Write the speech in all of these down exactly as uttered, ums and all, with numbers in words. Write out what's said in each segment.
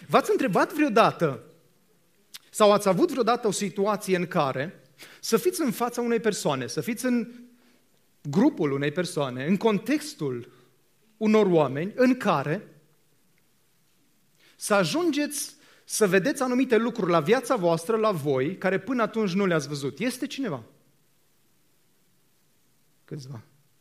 V-ați întrebat vreodată sau ați avut vreodată o situație în care să fiți în fața unei persoane, să fiți în grupul unei persoane, în contextul unor oameni în care să ajungeți să vedeți anumite lucruri la viața voastră, la voi, care până atunci nu le-ați văzut? Este cineva? Câțiva.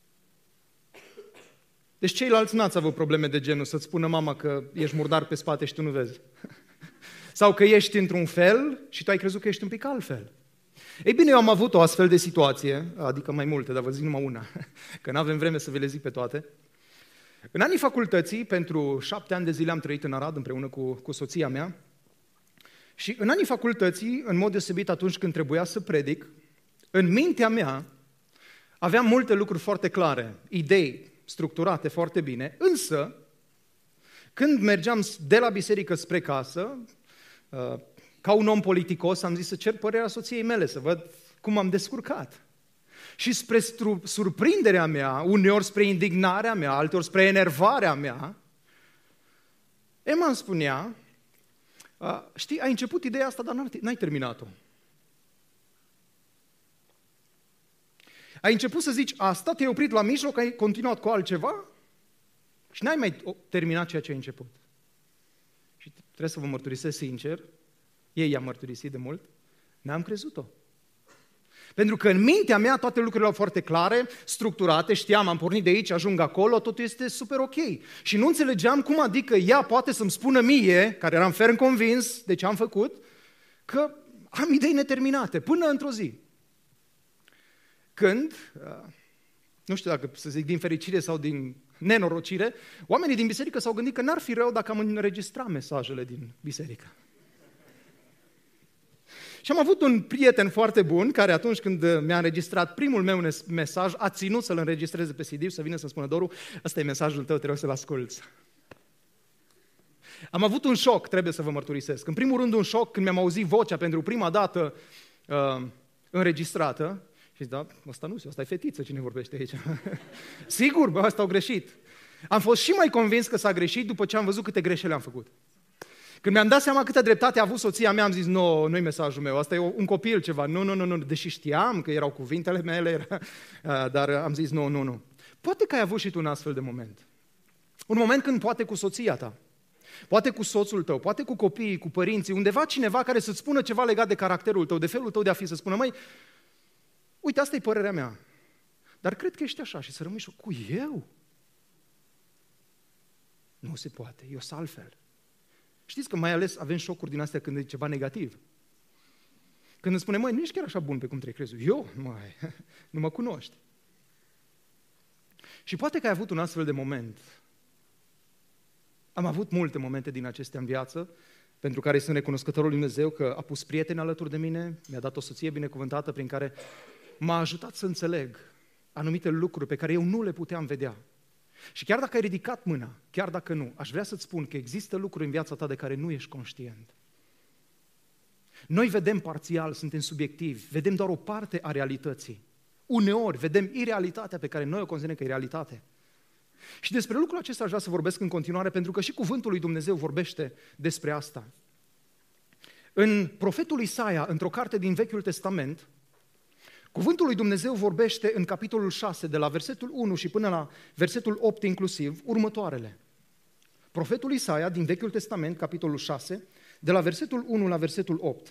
Deci ceilalți n-ați avut probleme de genul să-ți spună mama că ești murdar pe spate și tu nu vezi. Sau că ești într-un fel și tu ai crezut că ești un pic altfel. Ei bine, eu am avut o astfel de situație, adică mai multe, dar vă zic numai una, că nu avem vreme să vi le zic pe toate. În anii facultății, pentru șapte ani de zile am trăit în Arad împreună cu, cu soția mea și în anii facultății, în mod deosebit atunci când trebuia să predic, în mintea mea aveam multe lucruri foarte clare, idei structurate foarte bine, însă când mergeam de la biserică spre casă, ca un om politicos, am zis să cer părerea soției mele, să văd cum am descurcat. Și spre surprinderea mea, uneori spre indignarea mea, alteori spre enervarea mea, Emma îmi spunea, știi, ai început ideea asta, dar n-ai terminat-o. Ai început să zici asta, te-ai oprit la mijloc, ai continuat cu altceva și n-ai mai terminat ceea ce ai început. Și trebuie să vă mărturisesc sincer, ei i-a mărturisit de mult, n-am crezut-o. Pentru că în mintea mea toate lucrurile erau foarte clare, structurate, știam, am pornit de aici, ajung acolo, totul este super ok. Și nu înțelegeam cum adică ea poate să-mi spună mie, care eram ferm convins de ce am făcut, că am idei neterminate, până într-o zi. Când, nu știu dacă să zic din fericire sau din nenorocire, oamenii din biserică s-au gândit că n-ar fi rău dacă am înregistrat mesajele din biserică. Și am avut un prieten foarte bun care atunci când mi-a înregistrat primul meu mesaj, a ținut să-l înregistreze pe C D și să vină să-mi spună, Doru, ăsta e mesajul tău, te rog să-l asculți. Am avut un șoc, trebuie să vă mărturisesc. În primul rând un șoc când mi-am auzit vocea pentru prima dată uh, înregistrată. Și zic, da, ăsta nu știu, ăsta e fetiță, cine vorbește aici? Sigur, bă, ăsta au greșit. Am fost și mai convins că s-a greșit după ce am văzut câte greșeli am făcut. Când mi-am dat seama câtă dreptate a avut soția mea, am zis, nu, nu-i mesajul meu, asta e un copil ceva. Nu, nu, nu, nu, deși știam că erau cuvintele mele, era, dar am zis, nu, nu, nu. Poate că ai avut și tu un astfel de moment. Un moment când poate cu soția ta, poate cu soțul tău, poate cu copiii, cu părinții, undeva cineva care să-ți spună ceva legat de caracterul tău, de felul tău de a fi, să spună, măi, uite, asta e părerea mea, dar cred că ești așa și să rămâi și cu eu. Nu se poate, eu sunt altfel. Știți că mai ales avem șocuri din astea când e ceva negativ. Când îmi spune, măi, nu ești chiar așa bun pe cum trebuie crezut. Eu? Măi, nu mă cunoști. Și poate că ai avut un astfel de moment. Am avut multe momente din acestea în viață, pentru care sunt recunoscătorul lui Dumnezeu că a pus prieteni alături de mine, mi-a dat o soție binecuvântată prin care m-a ajutat să înțeleg anumite lucruri pe care eu nu le puteam vedea. Și chiar dacă ai ridicat mâna, chiar dacă nu, aș vrea să-ți spun că există lucruri în viața ta de care nu ești conștient. Noi vedem parțial, suntem subiectivi, vedem doar o parte a realității. Uneori vedem irealitatea pe care noi o considerăm că e realitate. Și despre lucrul acesta aș vrea să vorbesc în continuare, pentru că și cuvântul lui Dumnezeu vorbește despre asta. În profetul Isaia, într-o carte din Vechiul Testament, cuvântul lui Dumnezeu vorbește în capitolul șase, de la versetul unu și până la versetul opt inclusiv, următoarele. Profetul Isaia din Vechiul Testament, capitolul șase, de la versetul unu la versetul opt.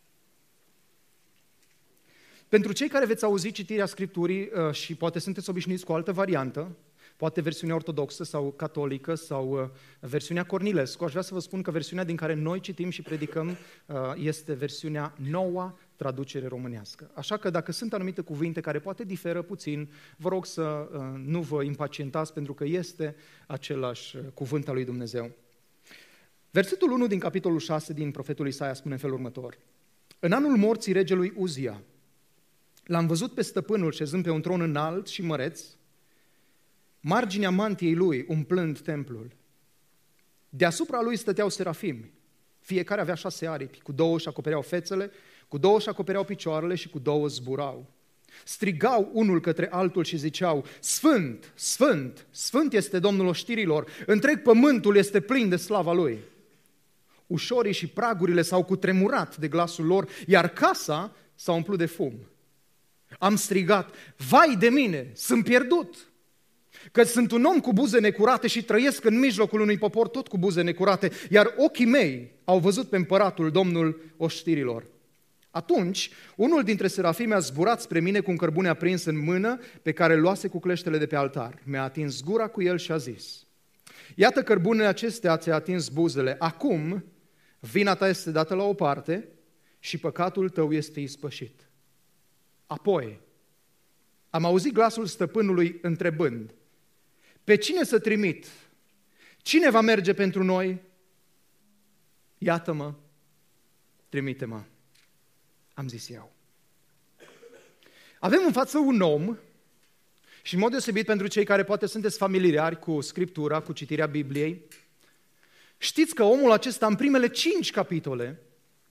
Pentru cei care veți auzi citirea Scripturii și poate sunteți obișnuiți cu o altă variantă, poate versiunea ortodoxă sau catolică sau versiunea Cornilescu, aș vrea să vă spun că versiunea din care noi citim și predicăm este versiunea Noua Traducere Românească. Așa că dacă sunt anumite cuvinte care poate diferă puțin, vă rog să nu vă impacientați, pentru că este același cuvânt al lui Dumnezeu. Versetul unu din capitolul șase din profetul Isaia spune în felul următor. În anul morții regelui Uzia, l-am văzut pe stăpânul șezând pe un tron înalt și măreț, marginea mantiei lui umplând templul. Deasupra lui stăteau serafimi, fiecare avea șase aripi, cu două își acopereau fețele, cu două își acopereau picioarele și cu două zburau. Strigau unul către altul și ziceau, Sfânt, Sfânt, Sfânt este Domnul oștirilor, întreg pământul este plin de slava Lui. ușorii și pragurile s-au cutremurat de glasul lor, iar casa s-a umplut de fum. Am strigat, vai de mine, sunt pierdut, că sunt un om cu buze necurate și trăiesc în mijlocul unui popor tot cu buze necurate, iar ochii mei au văzut pe împăratul, Domnul oștirilor. Atunci, unul dintre serafimi a zburat spre mine cu un cărbune aprins în mână pe care îl luase cu cleștele de pe altar. Mi-a atins gura cu el și a zis, iată cărbunele acestea ți-a atins buzele, acum vina ta este dată la o parte și păcatul tău este ispășit. Apoi am auzit glasul stăpânului întrebând, pe cine să trimit? Cine va merge pentru noi? Iată-mă, trimite-mă. Am zis eu. Avem în față un om, și în mod deosebit pentru cei care poate sunteți familiari cu Scriptura, cu citirea Bibliei, știți că omul acesta în primele cinci capitole,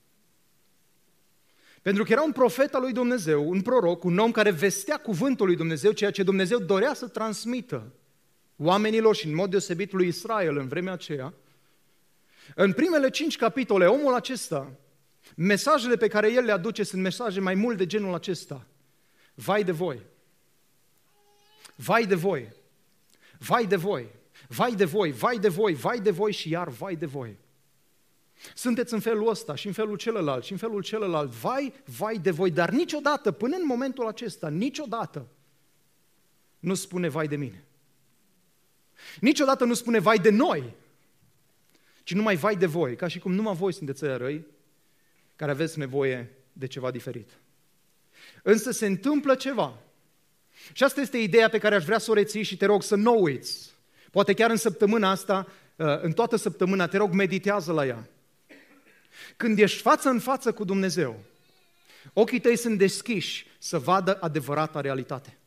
pentru că era un profet al lui Dumnezeu, un proroc, un om care vestea cuvântul lui Dumnezeu, ceea ce Dumnezeu dorea să transmită oamenilor și în mod deosebit lui Israel în vremea aceea, în primele cinci capitole, omul acesta, mesajele pe care el le aduce sunt mesaje mai mult de genul acesta. Vai de voi! Vai de voi! Vai de voi! Vai de voi! Vai de voi! Vai de voi și iar vai de voi! Sunteți în felul ăsta și în felul celălalt și în felul celălalt. Vai, vai de voi! Dar niciodată, până în momentul acesta, niciodată nu spune vai de mine. Niciodată nu spune vai de noi, ci numai vai de voi, ca și cum numai voi sunteți ăia răi care aveți nevoie de ceva diferit. Însă se întâmplă ceva. Și asta este ideea pe care aș vrea să o reții și te rog să nu uiți. Poate chiar în săptămâna asta, în toată săptămâna, te rog, meditează la ea. Când ești față în față cu Dumnezeu, ochii tăi sunt deschiși să vadă adevărata realitate.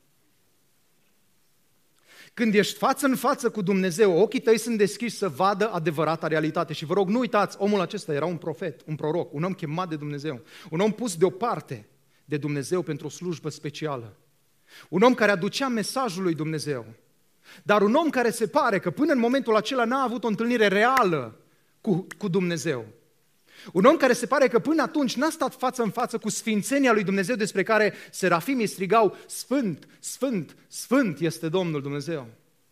Când ești față în față cu Dumnezeu, ochii tăi sunt deschiși să vadă adevărata realitate. Și vă rog, nu uitați, omul acesta era un profet, un proroc, un om chemat de Dumnezeu, un om pus deoparte de Dumnezeu pentru o slujbă specială. Un om care aducea mesajul lui Dumnezeu, dar un om care se pare că până în momentul acela n-a avut o întâlnire reală cu, cu Dumnezeu. Un om care se pare că până atunci n-a stat față în față cu sfințenia lui Dumnezeu despre care serafimii strigau, Sfânt, Sfânt, Sfânt este Domnul Dumnezeu.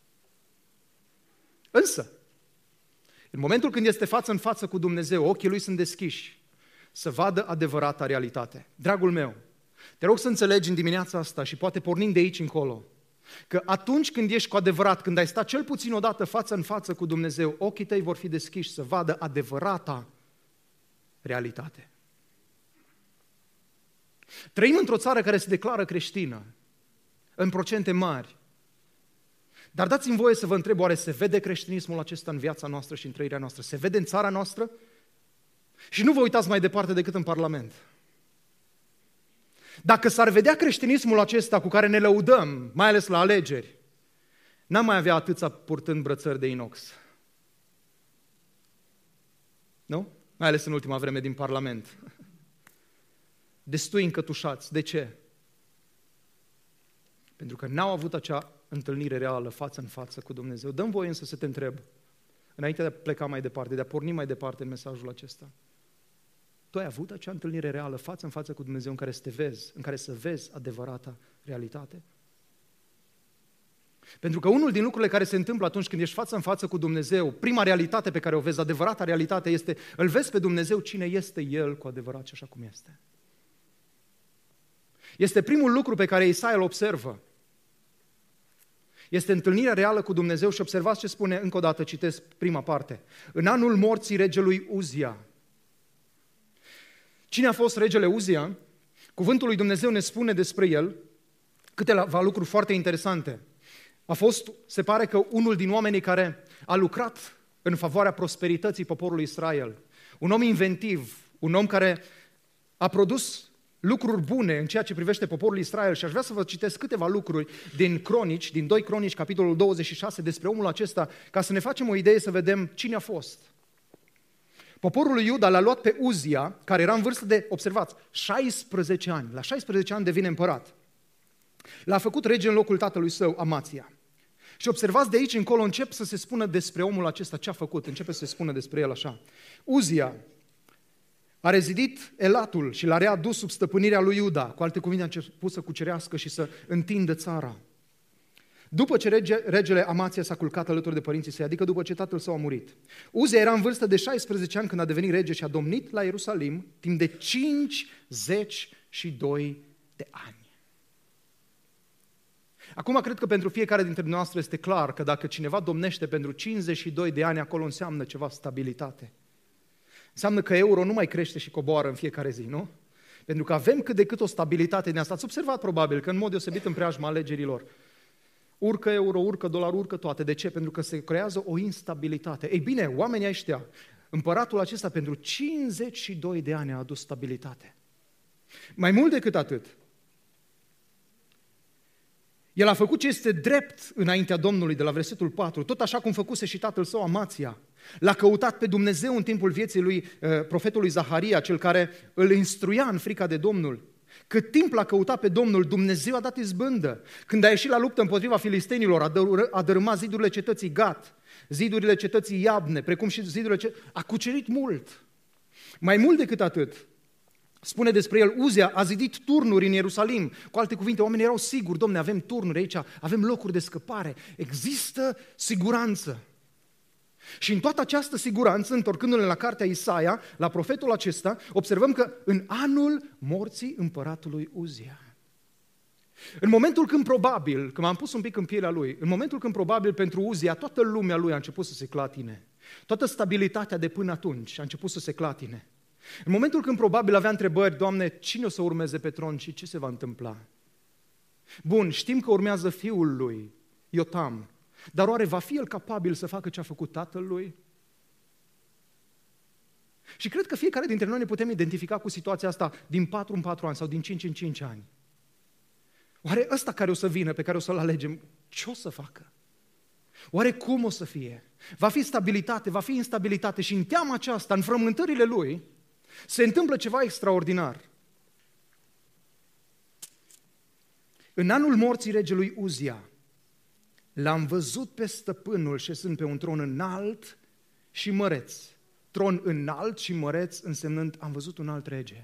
Însă, în momentul când este față în față cu Dumnezeu, ochii lui sunt deschiși să vadă adevărata realitate. Dragul meu, te rog să înțelegi în dimineața asta și poate pornind de aici încolo, că atunci când ești cu adevărat, când ai stat cel puțin odată față în față cu Dumnezeu, ochii tăi vor fi deschiși să vadă adevărata realitate. Trăim într-o țară care se declară creștină, în procente mari. Dar dați-mi voie să vă întreb, oare se vede creștinismul acesta în viața noastră și în trăirea noastră? Se vede în țara noastră? Și nu vă uitați mai departe decât în Parlament. Dacă s-ar vedea creștinismul acesta cu care ne lăudăm, mai ales la alegeri, n-am mai avea atâția purtând brățări de inox. Nu? Mai ales în ultima vreme din Parlament. Destui încătușați. De ce? Pentru că n-au avut acea întâlnire reală față în față cu Dumnezeu. Dă-mi voie însă să te întreb, înainte de a pleca mai departe, de a porni mai departe în mesajul acesta. Tu ai avut acea întâlnire reală față în față cu Dumnezeu în care să te vezi, în care să vezi adevărata realitate? Pentru că unul din lucrurile care se întâmplă atunci când ești față în față cu Dumnezeu, prima realitate pe care o vezi, adevărata realitate, este, îl vezi pe Dumnezeu cine este El cu adevărat și așa cum este. Este primul lucru pe care Isaia îl observă. Este întâlnirea reală cu Dumnezeu și observați ce spune, încă o dată citesc prima parte. În anul morții regelui Uzia. Cine a fost regele Uzia? Cuvântul lui Dumnezeu ne spune despre el câteva lucruri foarte interesante. A fost, se pare că unul din oamenii care a lucrat în favoarea prosperității poporului Israel. Un om inventiv, un om care a produs lucruri bune în ceea ce privește poporul Israel și aș vrea să vă citesc câteva lucruri din Cronici, din doi Cronici, capitolul douăzeci și șase, despre omul acesta, ca să ne facem o idee să vedem cine a fost. Poporul lui Iuda l-a luat pe Uzia, care era în vârstă de, observați, șaisprezece ani. La șaisprezece ani devine împărat. L-a făcut rege în locul tatălui său, Amația. Și observați, de aici încolo încep să se spună despre omul acesta ce a făcut, începe să se spună despre el așa. Uzia a rezidit Elatul și l-a readus sub stăpânirea lui Iuda, cu alte cuvinte a început să cucerească și să întindă țara. După ce rege, regele Amația s-a culcat alături de părinții săi, adică după ce tatăl său a murit. Uzia era în vârstă de șaisprezece ani când a devenit rege și a domnit la Ierusalim timp de cincizeci și doi de ani. Acum cred că pentru fiecare dintre noastre este clar că dacă cineva domnește pentru cincizeci și doi de ani, acolo înseamnă ceva stabilitate. Înseamnă că euro nu mai crește și coboară în fiecare zi, nu? Pentru că avem cât de cât o stabilitate din asta. Ați observat probabil că în mod deosebit în preajma alegerilor urcă euro, urcă dolar, urcă toate. De ce? Pentru că se creează o instabilitate. Ei bine, oamenii ăștia, împăratul acesta pentru cincizeci și doi de ani a adus stabilitate. Mai mult decât atât, el a făcut ce este drept înaintea Domnului, de la versetul patru, tot așa cum făcuse și tatăl său Amația. L-a căutat pe Dumnezeu în timpul vieții lui profetului Zaharia, cel care îl instruia în frica de Domnul. Cât timp l-a căutat pe Domnul, Dumnezeu a dat izbândă. Când a ieșit la luptă împotriva filistenilor, a dărâmat zidurile cetății Gat, zidurile cetății Iabne, precum și zidurile cetății... A cucerit mult. Mai mult decât atât, spune despre el, Uzia a zidit turnuri în Ierusalim. Cu alte cuvinte, oamenii erau siguri, Domne, avem turnuri aici, avem locuri de scăpare, există siguranță. Și în toată această siguranță, întorcându-ne la cartea Isaia, la profetul acesta, observăm că în anul morții împăratului Uzia, în momentul când probabil, când m-am pus un pic în pielea lui, în momentul când probabil pentru Uzia toată lumea lui a început să se clatine, toată stabilitatea de până atunci a început să se clatine, în momentul când probabil avea întrebări, Doamne, cine o să urmeze pe tron și ce se va întâmpla? Bun, știm că urmează fiul lui, Iotam, dar oare va fi el capabil să facă ce a făcut tatăl lui? Și cred că fiecare dintre noi ne putem identifica cu situația asta din patru în patru ani sau din cinci în cinci ani. Oare ăsta care o să vină, pe care o să-l alegem, ce o să facă? Oare cum o să fie? Va fi stabilitate, va fi instabilitate și în teama aceasta, în frământările lui, se întâmplă ceva extraordinar. În anul morții regelui Uzia, l-am văzut pe stăpânul șezând pe un tron înalt și măreț. Tron înalt și măreț însemnând, am văzut un alt rege.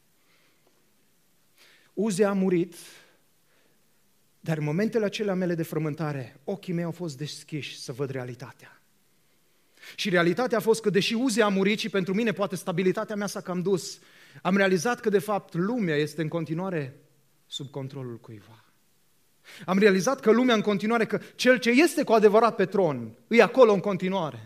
Uzia a murit, dar în momentele acelea mele de frământare, ochii mei au fost deschiși să văd realitatea. Și realitatea a fost că, deși Uzia a murit și pentru mine poate stabilitatea mea s-a cam dus, am realizat că, de fapt, lumea este în continuare sub controlul cuiva. Am realizat că lumea în continuare, că cel ce este cu adevărat pe tron, e acolo în continuare.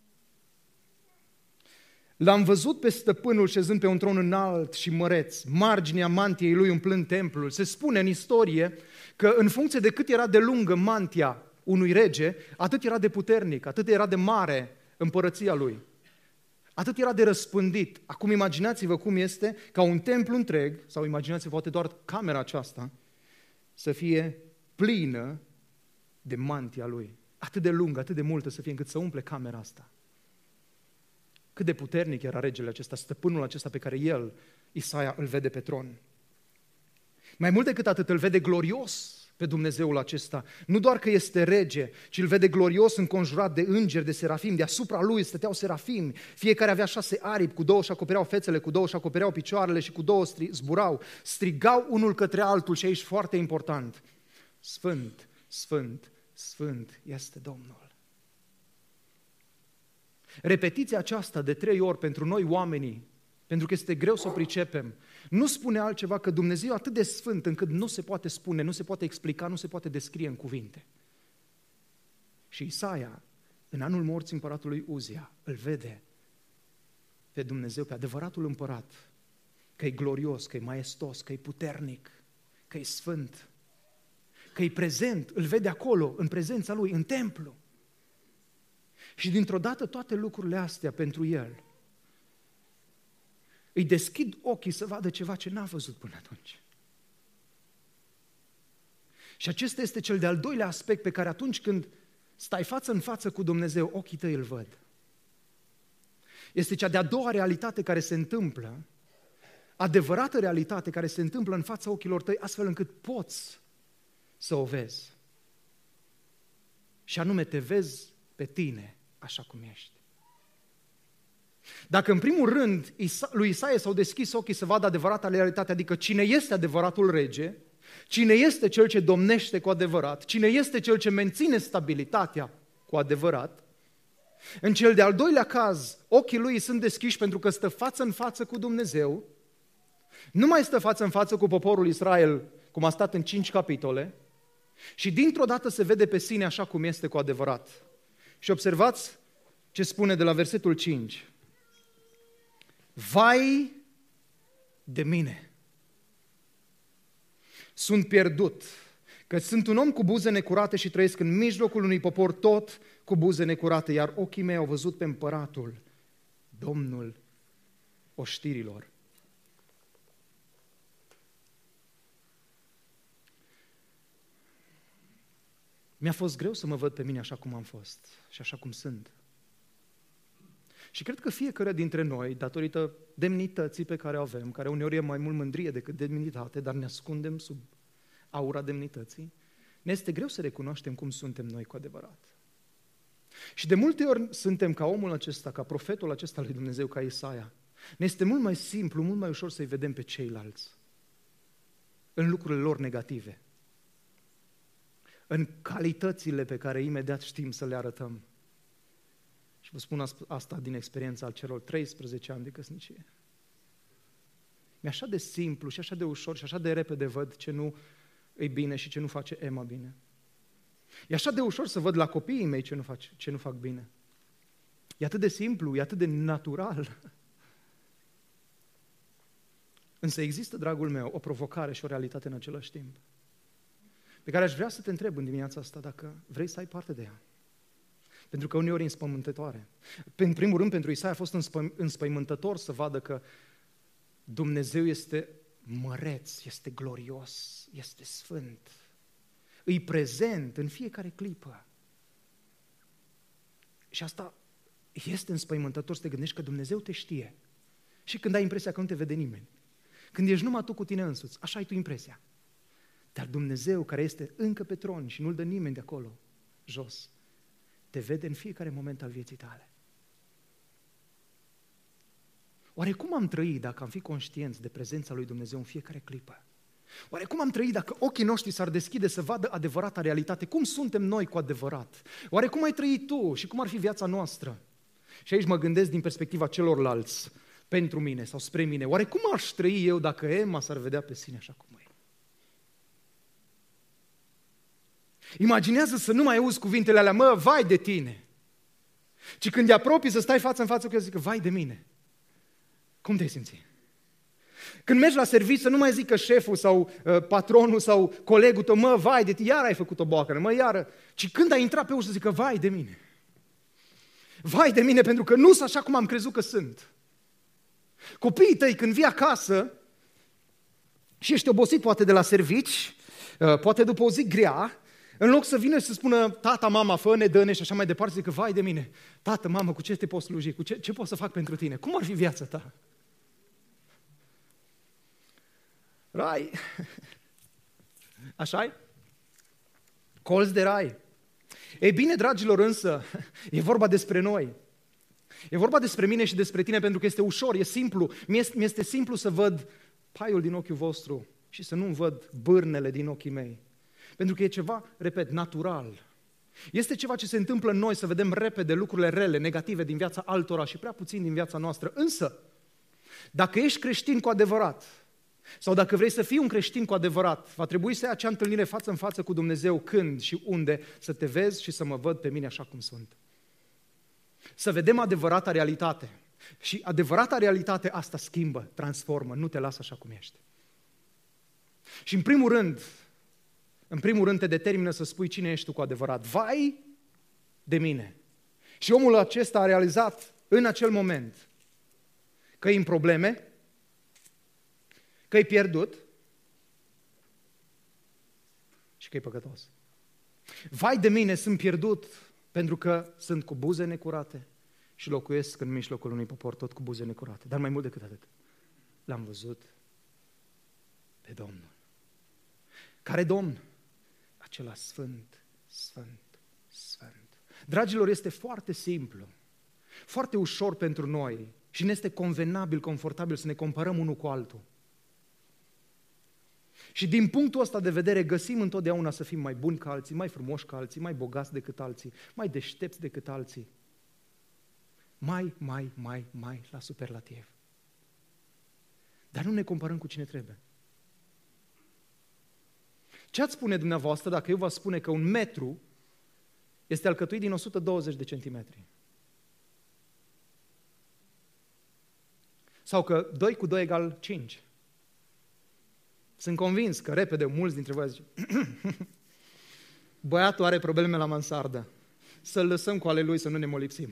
L-am văzut pe stăpânul șezând pe un tron înalt și măreț, marginea mantiei lui umplând templul. Se spune în istorie că în funcție de cât era de lungă mantia unui rege, atât era de puternic, atât era de mare împărăția lui, atât era de răspândit. Acum imaginați-vă cum este ca un templu întreg, sau imaginați-vă poate doar camera aceasta, să fie plină de mantia lui. Atât de lungă, atât de multă să fie încât să umple camera asta. Cât de puternic era regele acesta, stăpânul acesta pe care el, Isaia, îl vede pe tron. Mai mult decât atât, îl vede glorios pe Dumnezeul acesta. Nu doar că este rege, ci îl vede glorios înconjurat de îngeri, de serafimi. Deasupra lui stăteau serafimi. Fiecare avea șase aripi, cu două își acopereau fețele, cu două își acopereau picioarele și cu două stri- zburau. Strigau unul către altul și aici foarte important. Sfânt, sfânt, sfânt este Domnul. Repetiția aceasta de trei ori pentru noi oamenii, pentru că este greu să o pricepem, nu spune altceva că Dumnezeu e atât de sfânt încât nu se poate spune, nu se poate explica, nu se poate descrie în cuvinte. Și Isaia, în anul morții împăratului Uzia, îl vede pe Dumnezeu, pe adevăratul împărat, că e glorios, că e maestos, că e puternic, că e sfânt, că e prezent, îl vede acolo, în prezența lui, în templu. Și dintr-o dată toate lucrurile astea pentru el îi deschid ochii să vadă ceva ce n-a văzut până atunci. Și acesta este cel de-al doilea aspect pe care atunci când stai față în față cu Dumnezeu, ochii tăi îl văd. Este cea de-a doua realitate care se întâmplă, adevărată realitate care se întâmplă în fața ochilor tăi, astfel încât poți să o vezi. și anume te vezi pe tine așa cum ești. Dacă în primul rând lui Isaia s-au deschis ochii să vadă adevărata realitate, adică cine este adevăratul rege, cine este cel ce domnește cu adevărat, cine este cel ce menține stabilitatea cu adevărat, în cel de-al doilea caz, ochii lui sunt deschiși pentru că stă față în față cu Dumnezeu, nu mai stă față în față cu poporul Israel, cum a stat în cinci capitole, și dintr-o dată se vede pe sine așa cum este cu adevărat. Și observați ce spune de la versetul cinci. Vai de mine! Sunt pierdut, că sunt un om cu buze necurate și trăiesc în mijlocul unui popor tot cu buze necurate, iar ochii mei au văzut pe împăratul, Domnul oștirilor. Mi-a fost greu să mă văd pe mine așa cum am fost și așa cum sunt. Și cred că fiecare dintre noi, datorită demnității pe care o avem, care uneori e mai mult mândrie decât demnitate, dar ne ascundem sub aura demnității, ne este greu să recunoaștem cum suntem noi cu adevărat. Și de multe ori suntem ca omul acesta, ca profetul acesta lui Dumnezeu, ca Isaia. Ne este mult mai simplu, mult mai ușor să-i vedem pe ceilalți în lucrurile lor negative, în calitățile pe care imediat știm să le arătăm. Și vă spun asta din experiența al celor treisprezece ani de căsnicie. Mi-e așa de simplu și așa de ușor și așa de repede văd ce nu e bine și ce nu face Emma bine. E așa de ușor să văd la copiii mei ce nu, fac, ce nu fac bine. E atât de simplu, e atât de natural. Însă există, dragul meu, o provocare și o realitate în același timp, pe care aș vrea să te întreb în dimineața asta dacă vrei să ai parte de ea. Pentru că uneori e înspăimântătoare. În primul rând, pentru Isaia a fost înspă, înspăimântător să vadă că Dumnezeu este măreț, este glorios, este sfânt. Îi prezent în fiecare clipă. Și asta este înspăimântător să te gândești că Dumnezeu te știe. Și când ai impresia că nu te vede nimeni. Când ești numai tu cu tine însuți, așa ai tu impresia. Dar Dumnezeu, care este încă pe tron și nu-L dă nimeni de acolo jos, te vede în fiecare moment al vieții tale. Oare cum am trăit dacă am fi conștienți de prezența lui Dumnezeu în fiecare clipă? Oare cum am trăit dacă ochii noștri s-ar deschide să vadă adevărata realitate? Cum suntem noi cu adevărat? Oare cum ai trăit tu și cum ar fi viața noastră? Și aici mă gândesc din perspectiva celorlalți, pentru mine sau spre mine. Oare cum aș trăi eu dacă Emma s-ar vedea pe sine așa cum e? Imaginează să nu mai auzi cuvintele alea, mă, vai de tine. Ci când te apropii să stai față în față cu el, zică, vai de mine. Cum te simți? Când mergi la serviciu să nu mai zică șeful sau uh, patronul sau colegul tău, mă, vai de tine, iar ai făcut o boacără, mă, iară. Ci când ai intrat pe ușă să zică, vai de mine. Vai de mine pentru că nu sunt așa cum am crezut că sunt. Copiii tăi când vii acasă și ești obosit poate de la servici, uh, poate după o zi grea, în loc să vină și să spună, tata, mama, fă-ne, dă-ne și așa mai departe, zică, vai de mine, tată, mamă, cu ce te poți sluji, cu ce, ce pot să fac pentru tine? Cum ar fi viața ta? Rai. Așa-i? Colț de rai. Ei bine, dragilor, însă, e vorba despre noi. E vorba despre mine și despre tine pentru că este ușor, e simplu. Mi-este, mi-este simplu să văd paiul din ochiul vostru și să nu văd bârnele din ochii mei. Pentru că e ceva, repet, natural. Este ceva ce se întâmplă în noi, să vedem repede lucrurile rele, negative din viața altora și prea puțin din viața noastră. Însă, dacă ești creștin cu adevărat, sau dacă vrei să fii un creștin cu adevărat, va trebui să ai acea întâlnire față în față cu Dumnezeu, când și unde, să te vezi și să mă văd pe mine așa cum sunt. Să vedem adevărata realitate. Și adevărata realitate asta schimbă, transformă, nu te lasă așa cum ești. Și în primul rând, în primul rând te determină să spui cine ești tu cu adevărat. Vai de mine! Și omul acesta a realizat în acel moment că e în probleme, că e pierdut și că e păcătos. Vai de mine, sunt pierdut pentru că sunt cu buze necurate și locuiesc în mijlocul unui popor tot cu buze necurate. Dar mai mult decât atât, l-am văzut pe Domnul. Care Domn? Acela sfânt, sfânt, sfânt. Dragilor, este foarte simplu, foarte ușor pentru noi și ne este convenabil, confortabil să ne comparăm unul cu altul. Și din punctul ăsta de vedere găsim întotdeauna să fim mai buni ca alții, mai frumoși ca alții, mai bogați decât alții, mai deștepți decât alții. Mai, mai, mai, mai la superlativ. Dar nu ne comparăm cu cine trebuie. Ce ați spune dumneavoastră dacă eu vă spune că un metru este alcătuit din o sută douăzeci de centimetri? Sau că doi cu doi egal cinci? Sunt convins că repede mulți dintre voi zice băiatul are probleme la mansardă, să-l lăsăm cu ale lui să nu ne molipsim.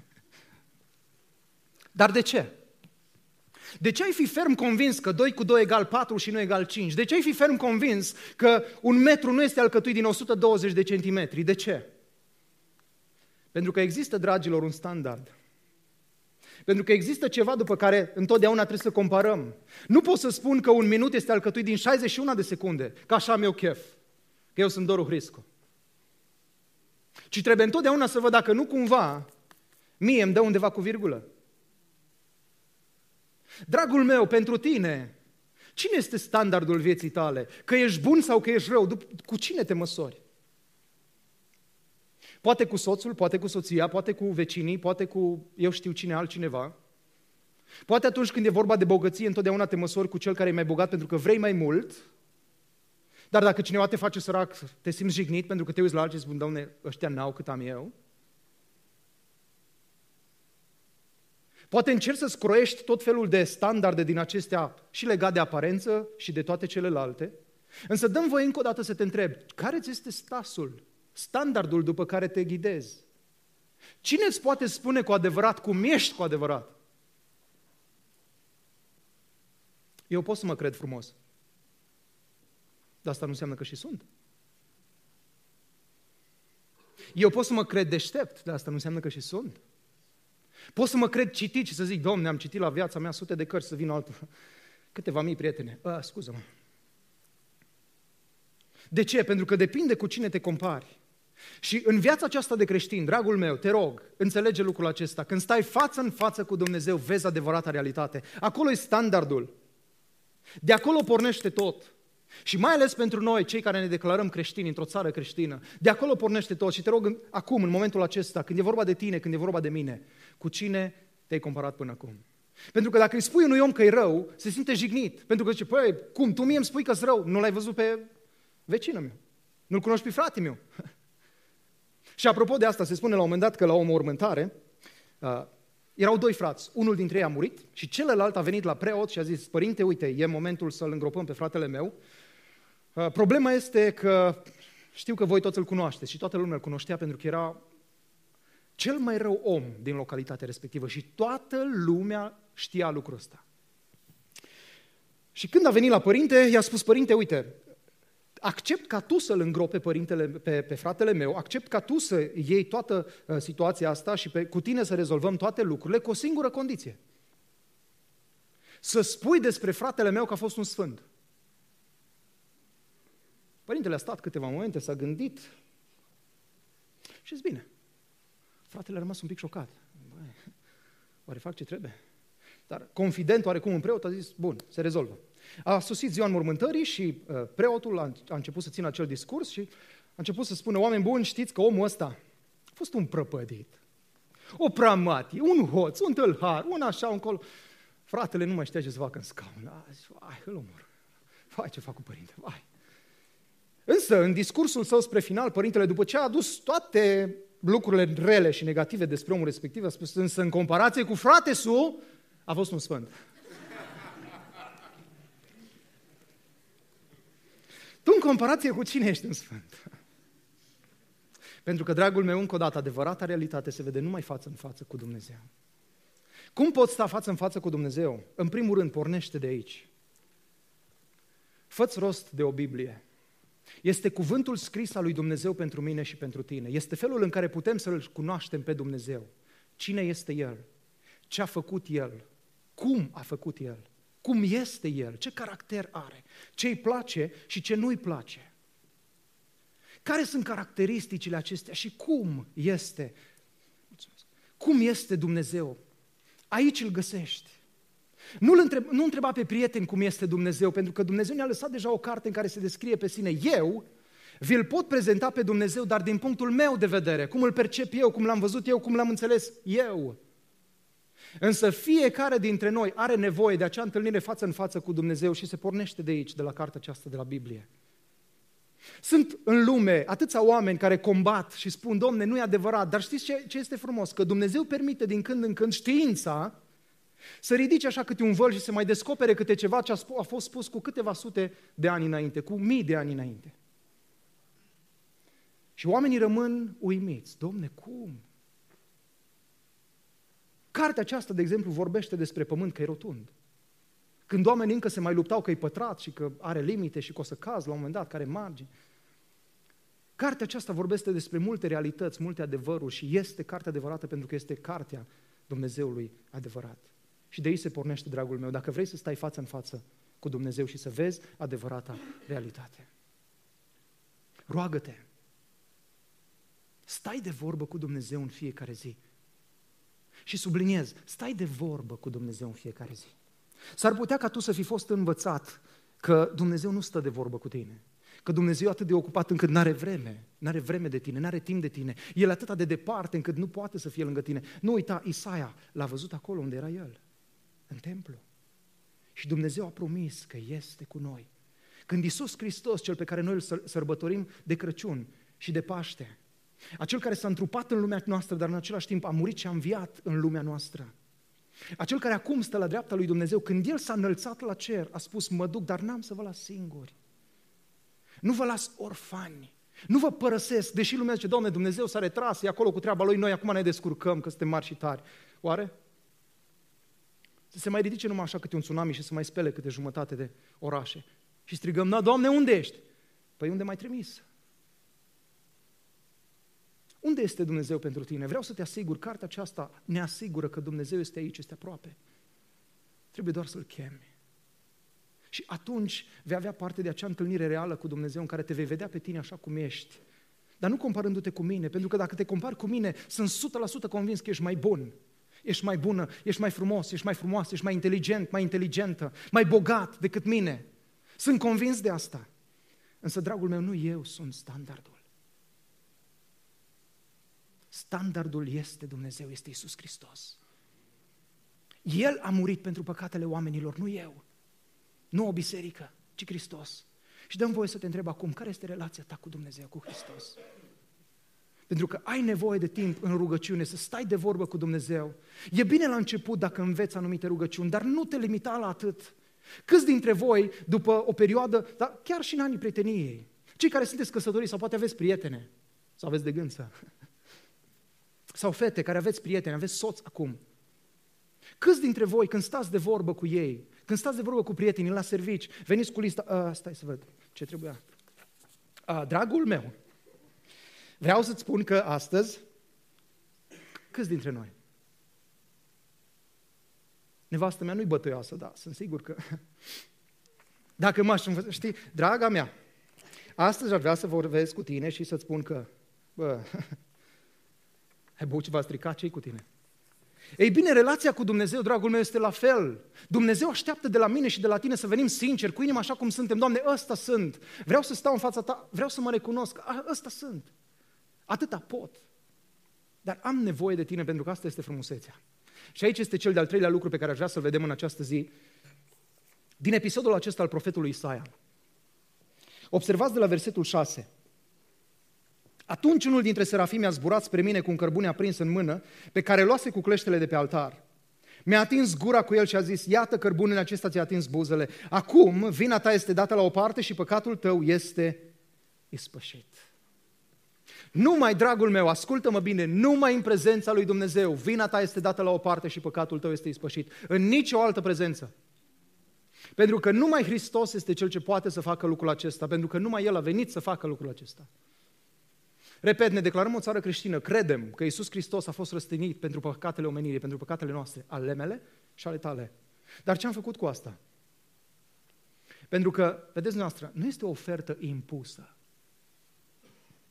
Dar de ce? De ce ai fi ferm convins că doi cu doi egal patru și nu egal cinci? De ce ai fi ferm convins că un metru nu este alcătuit din o sută douăzeci de centimetri? De ce? Pentru că există, dragilor, un standard. Pentru că există ceva după care întotdeauna trebuie să comparăm. Nu pot să spun că un minut este alcătuit din șaizeci și unu de secunde, că așa am eu chef, că eu sunt Doru Hriscu. Ci trebuie întotdeauna să văd dacă nu cumva mie îmi dă undeva cu virgulă. Dragul meu, pentru tine, cine este standardul vieții tale? Că ești bun sau că ești rău? Cu cine te măsori? Poate cu soțul, poate cu soția, poate cu vecinii, poate cu eu știu cine altcineva. Poate atunci când e vorba de bogăție, întotdeauna te măsori cu cel care e mai bogat pentru că vrei mai mult. Dar dacă cineva te face sărac, te simți jignit pentru că te uiți la alții și spun, Doamne, ăștia n-au cât am eu. Poate încerci să scroiești tot felul de standarde din acestea și legat de aparență și de toate celelalte. Însă dăm voie încă o dată să te întreb, care ți este stasul, standardul după care te ghidezi? Cine îți poate spune cu adevărat cum ești cu adevărat? Eu pot să mă cred frumos, dar asta nu înseamnă că și sunt. Eu pot să mă cred deștept, dar asta nu înseamnă că și sunt. Pot să mă cred citit și să zic, Doamne, am citit la viața mea sute de cărți, să vină altul. Câteva mii prietene. A, scuză-mă. De ce? Pentru că depinde cu cine te compari. Și în viața aceasta de creștin, dragul meu, te rog, înțelege lucrul acesta. Când stai față în față cu Dumnezeu, vezi adevărata realitate. Acolo e standardul. De acolo pornește tot. Și mai ales pentru noi, cei care ne declarăm creștini într-o țară creștină, de acolo pornește tot. Și te rog, acum, în momentul acesta, când e vorba de tine, când e vorba de mine, cu cine te-ai comparat până acum? Pentru că dacă îi spui unui om că e rău, se simte jignit. Pentru că zice, păi, cum, tu mie îmi spui că-s rău? Nu l-ai văzut pe vecinul meu. Nu-l cunoști pe fratele meu. Și apropo de asta, se spune la un moment dat că la o mormântare, uh, erau doi frați, unul dintre ei a murit și celălalt a venit la preot și a zis, părinte, uite, e momentul să-l îngropăm pe fratele meu. Uh, problema este că știu că voi toți îl cunoașteți și toată lumea îl cunoștea pentru că era cel mai rău om din localitatea respectivă și toată lumea știa lucrul ăsta. Și când a venit la părinte, i-a spus, părinte, uite, accept ca tu să-l îngropi pe, părintele, pe, pe fratele meu, accept ca tu să iei toată uh, situația asta și pe, cu tine să rezolvăm toate lucrurile cu o singură condiție. Să spui despre fratele meu că a fost un sfânt. Părintele a stat câteva momente, s-a gândit și zis, bine. Fratele a rămas un pic șocat. Băi, oare fac ce trebuie? Dar confident, oarecum un preot a zis, bun, se rezolvă. A sosit ziua înmormântării și uh, preotul a, a început să țină acel discurs și a început să spună, oameni buni, știți că omul ăsta a fost un prăpădit, o pramatie, un hoț, un tâlhar, un așa, un colo. Fratele nu mai știa ce să facă în scaun. A zis, vai, îl omor. Vai, ce fac cu părinte, vai. Însă, în discursul său spre final, părintele, după ce a adus toate lucrurile rele și negative despre omul respectiv, a spus, însă, în comparație cu frate-su, a fost un sfânt. Tu în comparație cu cine ești un sfânt? Pentru că, dragul meu, încă o dată, adevărata realitate se vede numai față în față cu Dumnezeu. Cum poți sta față în față cu Dumnezeu? În primul rând, pornește de aici. Fă-ți rost de o Biblie. Este cuvântul scris al lui Dumnezeu pentru mine și pentru tine. Este felul în care putem să-L cunoaștem pe Dumnezeu. Cine este El? Ce a făcut El? Cum a făcut El? Cum este El? Ce caracter are? Ce îi place și ce nu îi place? Care sunt caracteristicile acestea și cum este? Cum este Dumnezeu? Aici îl găsești. Nu-l întreb, nu întreba pe prieteni cum este Dumnezeu, pentru că Dumnezeu ne-a lăsat deja o carte în care se descrie pe sine. Eu vi-l pot prezenta pe Dumnezeu, dar din punctul meu de vedere, cum îl percep eu, cum l-am văzut eu, cum l-am înțeles eu. Însă fiecare dintre noi are nevoie de acea întâlnire față în față cu Dumnezeu și se pornește de aici, de la cartea aceasta de la Biblie. Sunt în lume atâția oameni care combat și spun, Domne, nu e adevărat, dar știți ce, ce este frumos? Că Dumnezeu permite din când în când știința să ridice așa câte un văl și să mai descopere câte ceva ce a, sp- a fost spus cu câteva sute de ani înainte, cu mii de ani înainte. Și oamenii rămân uimiți. Domne, cum? Cartea aceasta, de exemplu, vorbește despre pământ că e rotund. Când oamenii încă se mai luptau că e pătrat și că are limite și că o să caz la un moment dat, care are margini. Cartea aceasta vorbește despre multe realități, multe adevăruri și este cartea adevărată pentru că este cartea Dumnezeului adevărat. Și de aici se pornește, dragul meu, dacă vrei să stai față în față cu Dumnezeu și să vezi adevărata realitate. Roagă-te. Stai de vorbă cu Dumnezeu în fiecare zi. Și subliniez, stai de vorbă cu Dumnezeu în fiecare zi. S-ar putea ca tu să fi fost învățat că Dumnezeu nu stă de vorbă cu tine, că Dumnezeu e atât de ocupat încât n-are vreme, n-are vreme de tine, n-are timp de tine, El e atât de departe încât nu poate să fie lângă tine. Nu uita, Isaia l-a văzut acolo unde era el, în templu. Și Dumnezeu a promis că este cu noi. Când Iisus Hristos, Cel pe care noi îl sărbătorim de Crăciun și de Paște, acel care s-a întrupat în lumea noastră, dar în același timp a murit și a înviat în lumea noastră, acel care acum stă la dreapta lui Dumnezeu, când El s-a înălțat la cer, a spus, mă duc, dar n-am să vă las singuri. Nu vă las orfani, nu vă părăsesc, deși lumea zice, Doamne, Dumnezeu s-a retras, e acolo cu treaba Lui, noi acum ne descurcăm, că suntem mari și tari. Oare? Să se mai ridice numai așa câte un tsunami și să mai spele câte jumătate de orașe. Și strigăm, na, Doamne, unde ești? Păi unde m-ai trimis? Unde este Dumnezeu pentru tine? Vreau să te asigur, cartea aceasta ne asigură că Dumnezeu este aici, este aproape. Trebuie doar să-L chemi. Și atunci vei avea parte de acea întâlnire reală cu Dumnezeu în care te vei vedea pe tine așa cum ești. Dar nu comparându-te cu mine, pentru că dacă te compari cu mine, sunt o sută la sută convins că ești mai bun, ești mai bună, ești mai frumos, ești mai frumoasă, ești mai inteligent, mai inteligentă, mai bogat decât mine. Sunt convins de asta. Însă, dragul meu, nu eu sunt standardul. Standardul este Dumnezeu, este Iisus Hristos. El a murit pentru păcatele oamenilor, nu eu. Nu o biserică, ci Hristos. Și dăm voie să te întreb acum, care este relația ta cu Dumnezeu, cu Hristos? Pentru că ai nevoie de timp în rugăciune, să stai de vorbă cu Dumnezeu. E bine la început dacă înveți anumite rugăciuni, dar nu te limita la atât. Câți dintre voi, după o perioadă, dar chiar și în anii prieteniei, cei care sunteți căsătoriți sau poate aveți prietene, sau aveți de gând să... Sau fete care aveți prieteni, aveți soț acum. Câți dintre voi, când stați de vorbă cu ei, când stați de vorbă cu prietenii la servici, veniți cu lista, a, stai să văd ce trebuia. A, dragul meu, vreau să-ți spun că astăzi, câți dintre noi? Nevastă mea nu-i bătăioasă, da, sunt sigur că... Dacă m-aș învăța, știi, draga mea, astăzi ar vrea să vorbesc cu tine și să-ți spun că, bă, ai băut ceva stricat, ce-i cu tine? Ei bine, relația cu Dumnezeu, dragul meu, este la fel. Dumnezeu așteaptă de la mine și de la tine să venim sinceri, cu inima așa cum suntem. Doamne, ăsta sunt. Vreau să stau în fața ta, vreau să mă recunosc. Ăsta sunt. Atâta pot. Dar am nevoie de tine pentru că asta este frumusețea. Și aici este cel de-al treilea lucru pe care aș vrea să-l vedem în această zi. Din episodul acesta al profetului Isaia. Observați de la versetul șase. Atunci unul dintre serafimi a zburat spre mine cu un cărbune aprins în mână, pe care luase cu cleștele de pe altar. Mi-a atins gura cu el și a zis, iată, cărbunele acesta ți-a atins buzele. Acum vina ta este dată la o parte și păcatul tău este ispășit. Numai, dragul meu, ascultă-mă bine, numai în prezența lui Dumnezeu, vina ta este dată la o parte și păcatul tău este ispășit. În nicio altă prezență. Pentru că numai Hristos este Cel ce poate să facă lucrul acesta, pentru că numai El a venit să facă lucrul acesta. Repet, ne declarăm o țară creștină, credem că Iisus Hristos a fost răstignit pentru păcatele omenirii, pentru păcatele noastre, ale mele și ale tale. Dar ce am făcut cu asta? Pentru că, vedeți noastră, nu este o ofertă impusă.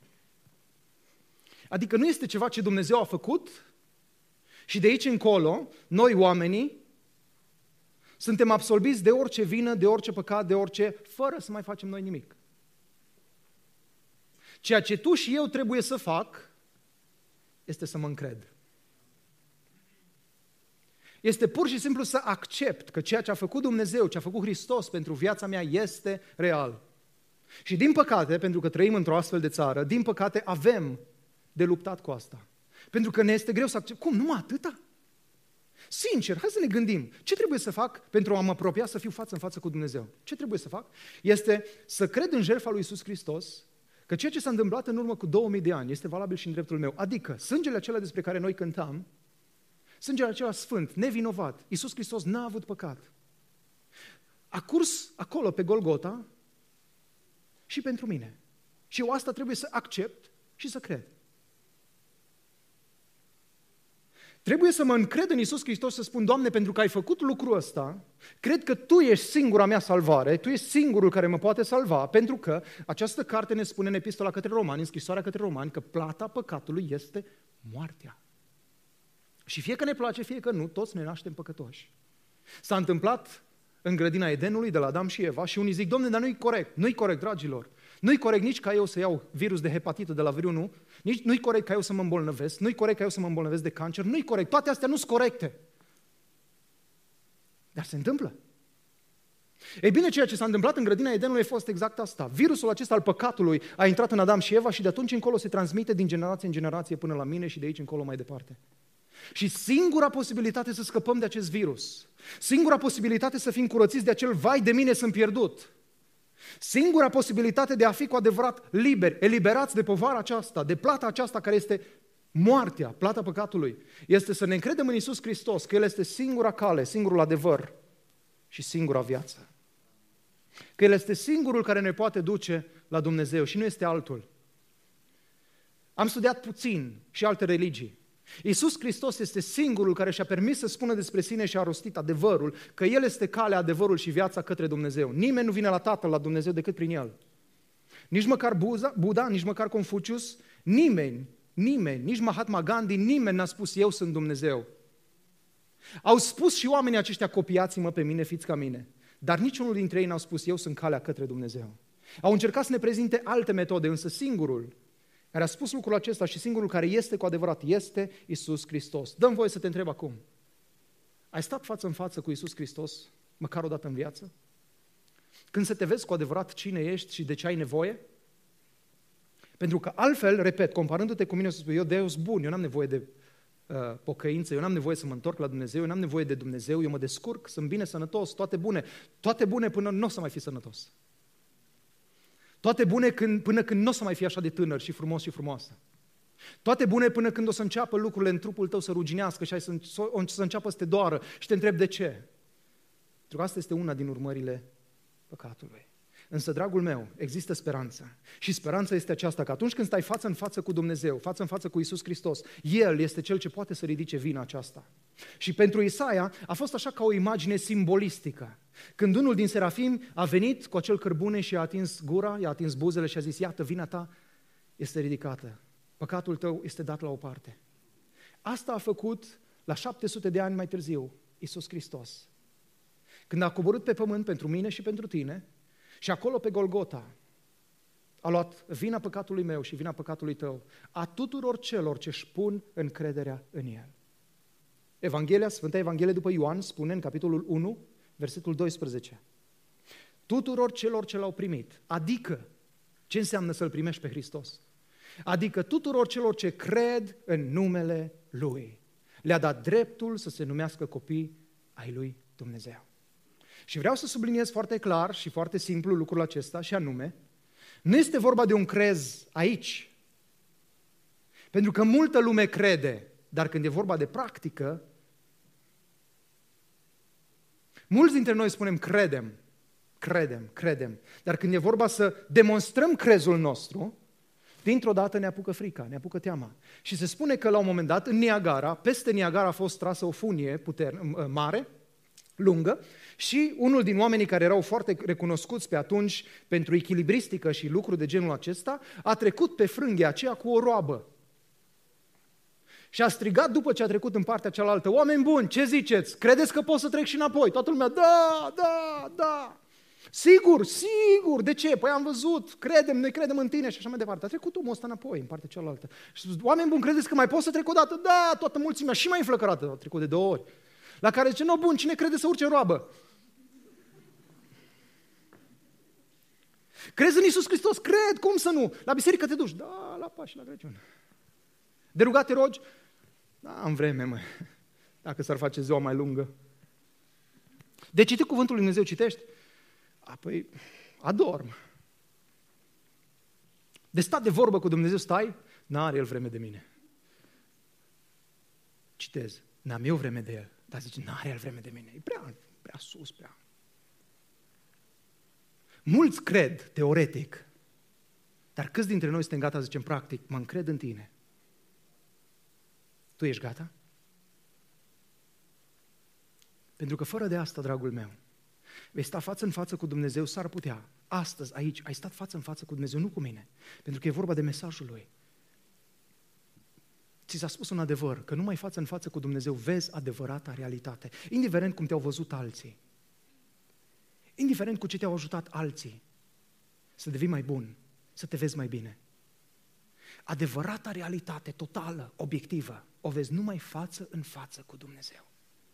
Adică nu este ceva ce Dumnezeu a făcut și de aici încolo, noi oamenii, suntem absolviți de orice vină, de orice păcat, de orice, fără să mai facem noi nimic. Ceea ce tu și eu trebuie să fac este să mă încred. Este pur și simplu să accept că ceea ce a făcut Dumnezeu, ce a făcut Hristos pentru viața mea este real. Și din păcate, pentru că trăim într-o astfel de țară, din păcate avem de luptat cu asta. Pentru că ne este greu să accept. Cum? Numai atâta? Sincer, hai să ne gândim. Ce trebuie să fac pentru a mă apropia să fiu față în față cu Dumnezeu? Ce trebuie să fac? Este să cred în jertfa lui Iisus Hristos, că ceea ce s-a întâmplat în urmă cu două mii de ani este valabil și în dreptul meu. Adică sângele acela despre care noi cântam, sângele acela sfânt, nevinovat, Iisus Hristos n-a avut păcat. A curs acolo pe Golgota și pentru mine. Și eu asta trebuie să accept și să cred. Trebuie să mă încred în Iisus Hristos să spun, Doamne, pentru că ai făcut lucrul ăsta, cred că Tu ești singura mea salvare, Tu ești singurul care mă poate salva, pentru că această carte ne spune în Epistola către Romani, în scrisoarea către Romani, că plata păcatului este moartea. Și fie că ne place, fie că nu, toți ne naștem păcătoși. S-a întâmplat în grădina Edenului de la Adam și Eva și unii zic, Doamne, dar nu-i corect, nu-i corect, dragilor. Nu-i corect nici ca eu să iau virus de hepatită de la vreunul, nici nu-i corect ca eu să mă îmbolnăvesc, nu-i corect ca eu să mă îmbolnăvesc de cancer, nu-i corect, toate astea nu sunt corecte. Dar se întâmplă. Ei bine, ceea ce s-a întâmplat în grădina Edenului a fost exact asta. Virusul acesta al păcatului a intrat în Adam și Eva și de atunci încolo se transmite din generație în generație până la mine și de aici încolo mai departe. Și singura posibilitate să scăpăm de acest virus, singura posibilitate să fim curățiți de acel vai de mine sunt pierdut, singura posibilitate de a fi cu adevărat liberi, eliberați de povara aceasta, de plata aceasta care este moartea, plata păcatului, este să ne încredem în Iisus Hristos, că El este singura cale, singurul adevăr și singura viață. Că El este singurul care ne poate duce la Dumnezeu și nu este altul. Am studiat puțin și alte religii. Iisus Hristos este singurul care și-a permis să spună despre sine și a rostit adevărul, că El este calea, adevărul și viața către Dumnezeu. Nimeni nu vine la Tatăl, la Dumnezeu, decât prin El. Nici măcar Buddha, nici măcar Confucius, nimeni, nimeni, nici Mahatma Gandhi, nimeni n-a spus eu sunt Dumnezeu. Au spus și oamenii aceștia, copiați-mă pe mine, fiți ca mine. Dar niciunul dintre ei n-au spus eu sunt calea către Dumnezeu. Au încercat să ne prezinte alte metode, însă singurul care a spus lucrul acesta și singurul care este cu adevărat este Iisus Hristos. Dă-mi voie să te întreb acum. Ai stat față în față cu Iisus Hristos măcar o dată în viață? Când să te vezi cu adevărat cine ești și de ce ai nevoie? Pentru că altfel, repet, comparându-te cu mine, să spui, eu de eu sunt bun, eu n-am nevoie de uh, pocăință, eu n-am nevoie să mă întorc la Dumnezeu, eu n-am nevoie de Dumnezeu, eu mă descurc, sunt bine, sănătos, toate bune. Toate bune până nu o să mai fi sănătos. Toate bune când, până când nu o să mai fii așa de tânăr și frumos și frumoasă. Toate bune până când o să înceapă lucrurile în trupul tău să ruginească și ai să, să înceapă să te doară și te întrebi de ce. Pentru că asta este una din urmările păcatului. Însă, dragul meu, există speranță. Și speranța este aceasta, că atunci când stai față în față cu Dumnezeu, față în față cu Iisus Hristos, El este Cel ce poate să ridice vina aceasta. Și pentru Isaia a fost așa ca o imagine simbolistică. Când unul din serafim a venit cu acel cărbune și a atins gura, i-a atins buzele și a zis, iată, vina ta este ridicată. Păcatul tău este dat la o parte. Asta a făcut la șapte sute de ani mai târziu Iisus Hristos. Când a coborât pe pământ pentru mine și pentru tine, și acolo pe Golgota a luat vina păcatului meu și vina păcatului tău, a tuturor celor ce își pun încrederea în El. Evanghelia, Sfânta Evanghelie după Ioan spune în capitolul unu, versetul doisprezece. Tuturor celor ce L-au primit, adică, ce înseamnă să-L primești pe Hristos? Adică tuturor celor ce cred în numele Lui. Le-a dat dreptul să se numească copii ai Lui Dumnezeu. Și vreau să subliniez foarte clar și foarte simplu lucrul acesta, și anume, nu este vorba de un crez aici. Pentru că multă lume crede, dar când e vorba de practică, mulți dintre noi spunem credem, credem, credem, dar când e vorba să demonstrăm crezul nostru, dintr-o dată ne apucă frica, ne apucă teama. Și se spune că la un moment dat, în Niagara, peste Niagara a fost trasă o funie puter- mare, lungă, și unul din oamenii care erau foarte recunoscuți pe atunci pentru echilibristică și lucruri de genul acesta, a trecut pe frânghia aceea cu o roabă. Și a strigat după ce a trecut în partea cealaltă: oameni buni, ce ziceți? Credeți că pot să trec și înapoi? Toată lumea: da, da, da. Sigur, sigur, de ce? Păi am văzut, credem, noi credem în tine și așa mai departe. A trecut omul ăsta înapoi, în partea cealaltă. Și a spus: oameni buni, credeți că mai pot să trec o dată? Da, toată mulțimea, și mai înflăcărată, a trecut de două ori. La care zice: no, bun, cine crede să urce în roabă? Crezi în Iisus Hristos? Cred, cum să nu? La biserică te duci? Da, la Paști, la Crăciun. De rugat te rogi? Da, am vreme, mă. Dacă s-ar face ziua mai lungă. De citit cuvântul lui Dumnezeu citești? A, păi, adorm. De stat de vorbă cu Dumnezeu stai? N-are El vreme de mine. Citez. N-am eu vreme de El. Dar zice: n-are El vreme de mine. E prea, prea sus, prea. Mulți cred, teoretic, dar câți dintre noi suntem gata, zicem practic: mă încred în tine. Tu ești gata? Pentru că fără de asta, dragul meu, vei sta față în față cu Dumnezeu, s-ar putea. Astăzi, aici, ai stat față în față cu Dumnezeu, nu cu mine, pentru că e vorba de mesajul Lui. Ți s-a spus un adevăr, că numai față în față cu Dumnezeu vezi adevărata realitate, indiferent cum te-au văzut alții. Indiferent cu ce te-au ajutat alții, să devii mai bun, să te vezi mai bine. Adevărata realitate totală, obiectivă, o vezi numai față în față cu Dumnezeu.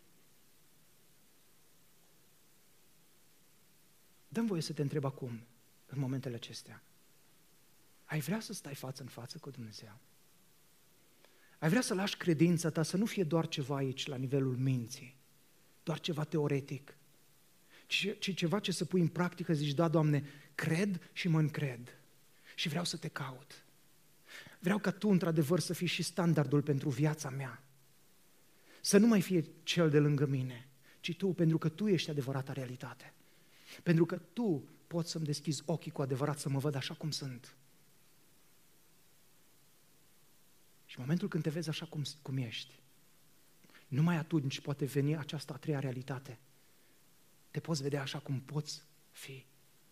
Dă-mi voie să te întreb acum, în momentele acestea: ai vrea să stai față în față cu Dumnezeu? Ai vrea să lași credința ta să nu fie doar ceva aici, la nivelul minții, doar ceva teoretic, ci ceva ce să pui în practică, zici: da, Doamne, cred și mă încred și vreau să te caut. Vreau ca Tu, într-adevăr, să fii și standardul pentru viața mea. Să nu mai fie cel de lângă mine, ci Tu, pentru că Tu ești adevărata realitate. Pentru că Tu poți să-mi deschizi ochii cu adevărat, să mă văd așa cum sunt. Și în momentul când te vezi așa cum, cum ești, numai atunci poate veni această a treia realitate. Te poți vedea așa cum poți fi.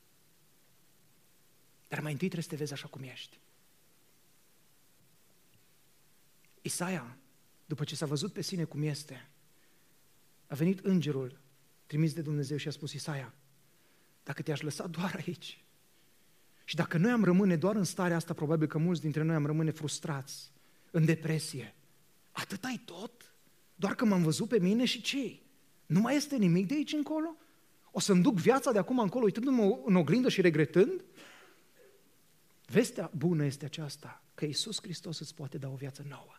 Dar mai întâi trebuie să te vezi așa cum ești. Isaia, după ce s-a văzut pe sine cum este, a venit îngerul trimis de Dumnezeu și a spus: Isaia, dacă te-aș lăsa doar aici și dacă noi am rămâne doar în starea asta, probabil că mulți dintre noi am rămâne frustrați, în depresie. Atât ai tot? Doar că m-am văzut pe mine și ce? Nu mai este nimic de aici încolo? O să-mi duc viața de acum încolo uitându-mă în oglindă și regretând? Vestea bună este aceasta, că Iisus Hristos îți poate da o viață nouă.